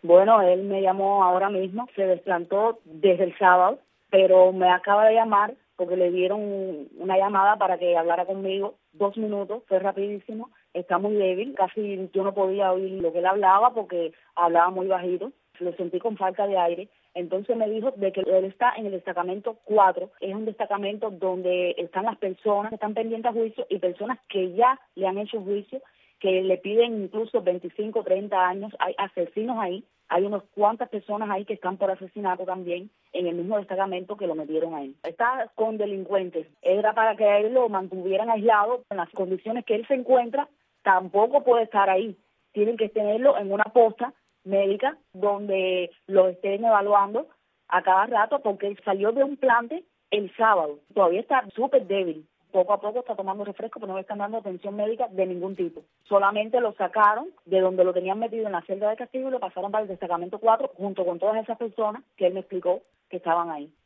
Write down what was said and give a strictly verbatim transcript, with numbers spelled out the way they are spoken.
Bueno, él me llamó ahora mismo, se desplantó desde el sábado, pero me acaba de llamar porque le dieron una llamada para que hablara conmigo, dos minutos, fue rapidísimo, está muy débil, casi yo no podía oír lo que él hablaba porque hablaba muy bajito, lo sentí con falta de aire. Entonces me dijo de que él está en el destacamento cuatro, es un destacamento donde están las personas que están pendientes a juicio y personas que ya le han hecho juicio, que le piden incluso veinticinco, treinta años, hay asesinos ahí, hay unas cuantas personas ahí que están por asesinato también en el mismo destacamento que lo metieron ahí. Está con delincuentes, era para que a él lo mantuvieran aislado en las condiciones que él se encuentra, tampoco puede estar ahí, tienen que tenerlo en una posta médica donde lo estén evaluando a cada rato porque él salió de un plante el sábado, todavía está súper débil. Poco a poco está tomando refresco, pero no le están dando atención médica de ningún tipo. Solamente lo sacaron de donde lo tenían metido en la celda de castigo y lo pasaron para el destacamento cuatro junto con todas esas personas que él me explicó que estaban ahí.